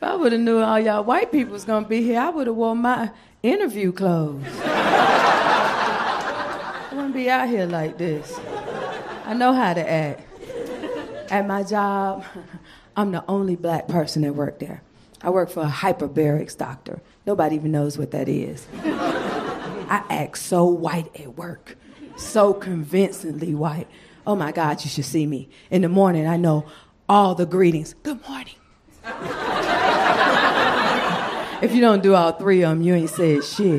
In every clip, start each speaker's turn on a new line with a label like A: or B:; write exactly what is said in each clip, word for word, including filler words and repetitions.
A: I would have knew all y'all white people was gonna be here, I would have worn my interview clothes. I wouldn't be out here like this. I know how to act. At my job, I'm the only black person that work there. I work for a hyperbarics doctor. Nobody even knows what that is. I act so white at work, so convincingly white. Oh my God, you should see me. In the morning, I know all the greetings. Good morning. If you don't do all three of them, you ain't said shit.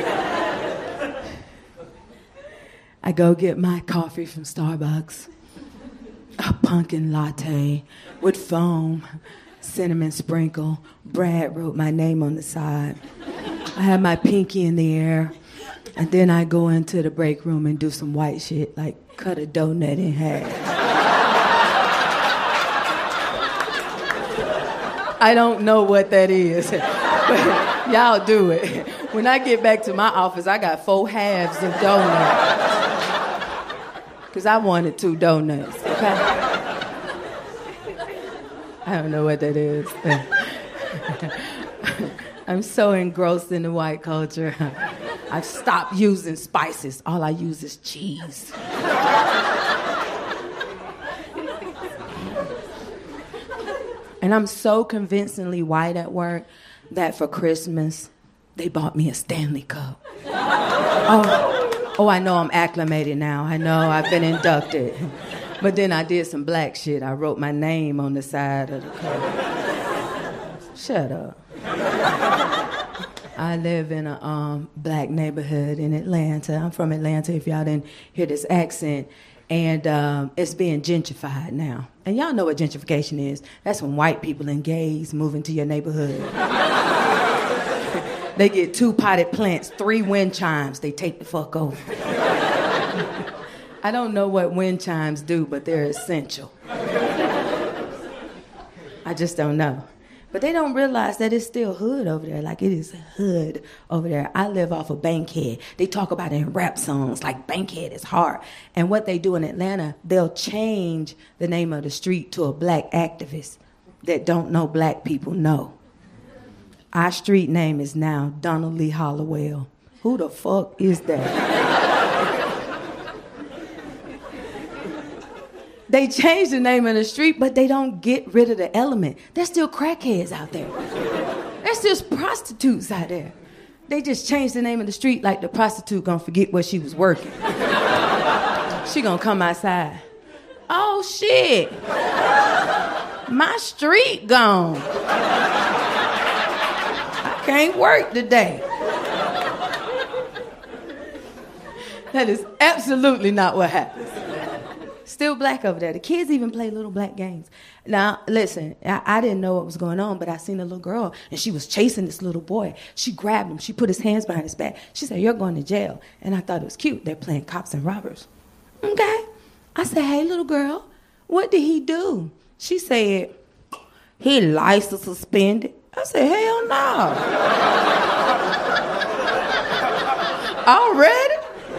A: I go get my coffee from Starbucks. A pumpkin latte with foam, cinnamon sprinkle. Brad wrote my name on the side. I have my pinky in the air. And then I go into the break room and do some white shit, like cut a donut in half. I don't know what that is, but y'all do it. When I get back to my office, I got four halves of donuts. Because I wanted two donuts, okay? I don't know what that is. I'm so engrossed in the white culture. I've stopped using spices. All I use is cheese. And I'm so convincingly white at work that for Christmas, they bought me a Stanley Cup. Oh, oh, I know I'm acclimated now. I know I've been inducted. But then I did some black shit. I wrote my name on the side of the cup. Shut up. I live in a um, black neighborhood in Atlanta. I'm from Atlanta, if y'all didn't hear this accent. And um, it's being gentrified now. And y'all know what gentrification is. That's when white people and gays move into your neighborhood. They get two potted plants, three wind chimes. They take the fuck over. I don't know what wind chimes do, but they're essential. I just don't know. But they don't realize that it's still hood over there. Like, it is hood over there. I live off of Bankhead. They talk about it in rap songs, like Bankhead is hard. And what they do in Atlanta, they'll change the name of the street to a black activist that don't know black people know. Our street name is now Donald Lee Hollowell. Who the fuck is that? They change the name of the street, but they don't get rid of the element. There's still crackheads out there. There's still prostitutes out there. They just changed the name of the street like the prostitute gonna forget where she was working. She gonna come outside. Oh, shit. My street gone. I can't work today. That is absolutely not what happens. Still black over there. The kids even play little black games. Now, listen, I, I didn't know what was going on, but I seen a little girl, and she was chasing this little boy. She grabbed him. She put his hands behind his back. She said, "You're going to jail." And I thought it was cute. They're playing cops and robbers. Okay. I said, "Hey, little girl, what did he do?" She said, "He license suspended." I said, "Hell no." Already?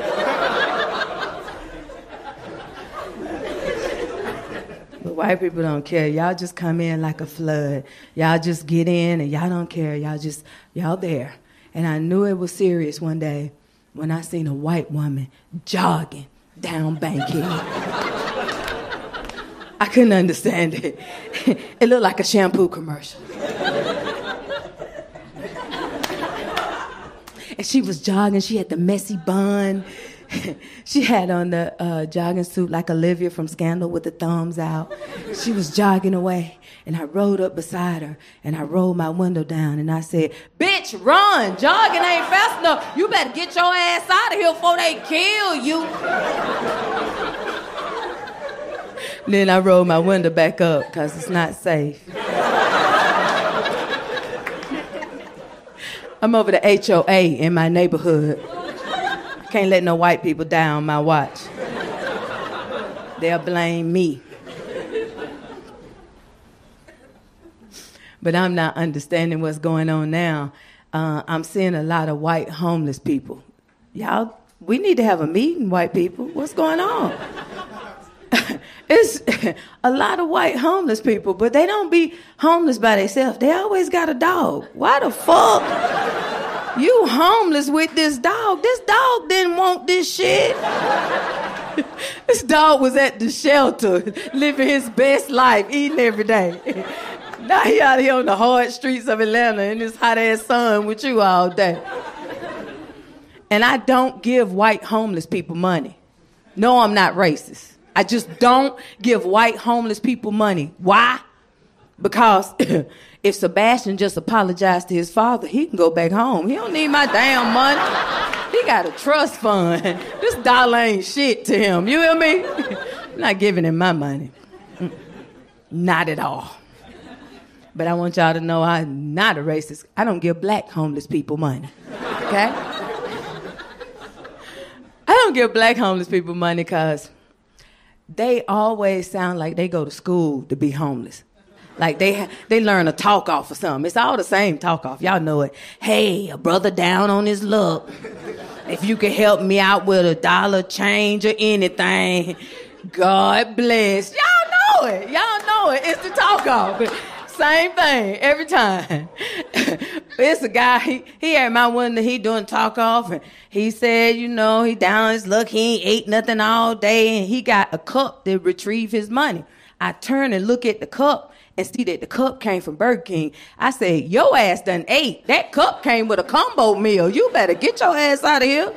A: But white people don't care. Y'all just come in like a flood. Y'all just get in and y'all don't care. Y'all just, y'all there. And I knew it was serious one day when I seen a white woman jogging down Bankhead. I couldn't understand it. It looked like a shampoo commercial. And she was jogging. She had the messy bun. She had on the uh, jogging suit like Olivia from Scandal with the thumbs out. She was jogging away, and I rode up beside her, and I rolled my window down, and I said, "Bitch, run! Jogging ain't fast enough. You better get your ass out of here before they kill you." Then I rolled my window back up, because it's not safe. I'm over the H O A in my neighborhood. Can't let no white people down my watch. They'll blame me. But I'm not understanding what's going on now. Uh, I'm seeing a lot of white homeless people. Y'all, we need to have a meeting, white people. What's going on? It's a lot of white homeless people, but they don't be homeless by themselves. They always got a dog. Why the fuck you homeless with this dog? This dog didn't want this shit. This dog was at the shelter, living his best life, eating every day. Now he out here on the hard streets of Atlanta in this hot-ass sun with you all day. And I don't give white homeless people money. No, I'm not racist. I just don't give white homeless people money. Why? Because if Sebastian just apologized to his father, he can go back home. He don't need my damn money. He got a trust fund. This dollar ain't shit to him. You hear me? I'm not giving him my money. Not at all. But I want y'all to know I'm not a racist. I don't give black homeless people money. Okay? I don't give black homeless people money because they always sound like they go to school to be homeless. Like they they learn a talk off or something. It's all the same talk off. Y'all know it. Hey, a brother down on his luck. If you can help me out with a dollar change or anything, God bless. Y'all know it. Y'all know it. It's the talk off. Same thing every time. It's a guy, he, he had my one that he doing talk off, and he said, you know, he down on his luck, he ain't ate nothing all day, and he got a cup to retrieve his money. I turn and look at the cup and see that the cup came from Burger King. I said, your ass done ate. That cup came with a combo meal. You better get your ass out of here.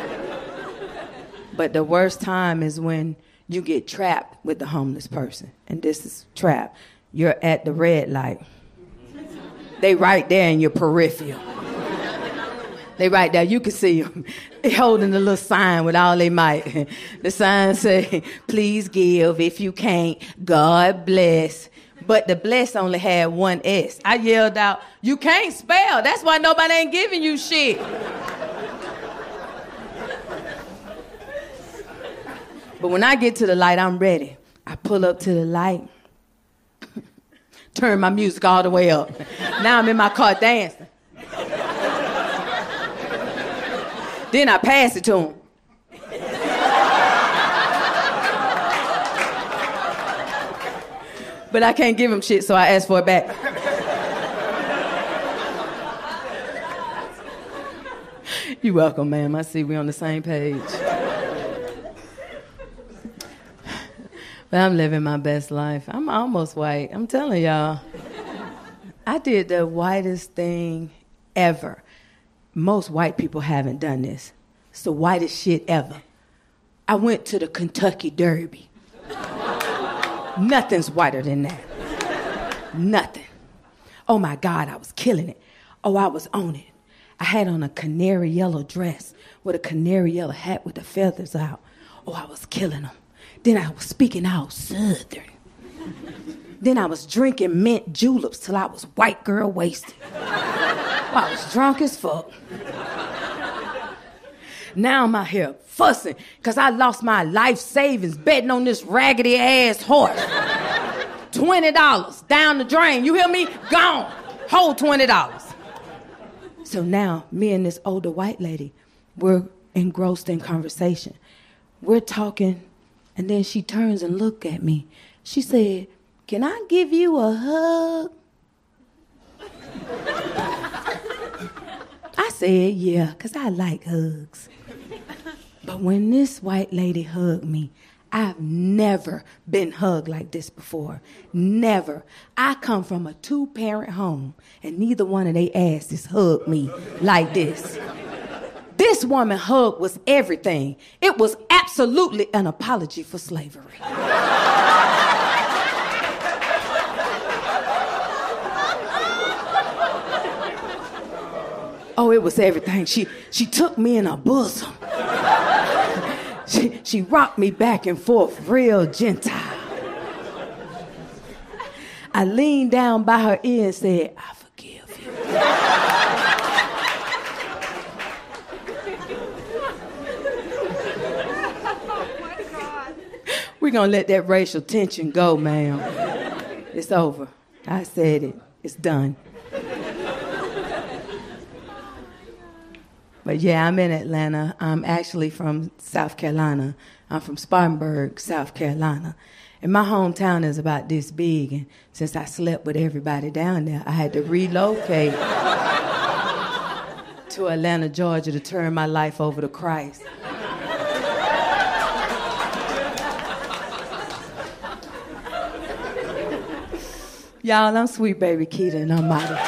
A: But the worst time is when you get trapped with the homeless person. And this is trap. You're at the red light. They right there in your peripheral. They right there. You can see them. They holding a little sign with all they might. The sign say, please give. If you can't, God bless. But the bless only had one S. I yelled out, you can't spell. That's why nobody ain't giving you shit. But when I get to the light, I'm ready. I pull up to the light. Turn my music all the way up. Now I'm in my car dancing. Then I pass it to him. But I can't give him shit, so I ask for it back. You're welcome, ma'am. I see we on the same page. But I'm living my best life. I'm almost white. I'm telling y'all. I did the whitest thing ever. Most white people haven't done this. It's the whitest shit ever. I went to the Kentucky Derby. Nothing's whiter than that. Nothing. Oh my God, I was killing it. Oh, I was on it. I had on a canary yellow dress with a canary yellow hat with the feathers out. Oh, I was killing them. Then I was speaking out Southern. Then I was drinking mint juleps till I was white girl wasted. I was drunk as fuck. Now I'm out here fussing because I lost my life savings betting on this raggedy ass horse. twenty dollars down the drain. You hear me? Gone. Whole twenty dollars. So now me and this older white lady, we're engrossed in conversation. We're talking. And then she turns and looked at me. She said, can I give you a hug? I said, yeah, because I like hugs. But when this white lady hugged me, I've never been hugged like this before. Never. I come from a two-parent home, and neither one of they asses hugged me like this. This woman hug was everything. It was absolutely an apology for slavery. Oh, it was everything. She she took me in her bosom. She, she rocked me back and forth real gentile. I leaned down by her ear and said, I forgive you. We're going to let that racial tension go, ma'am. It's over. I said it. It's done. But yeah, I'm in Atlanta. I'm actually from South Carolina. I'm from Spartanburg, South Carolina. And my hometown is about this big, and since I slept with everybody down there, I had to relocate to Atlanta, Georgia to turn my life over to Christ. Y'all, I'm Sweet Baby Keita, and I'm out of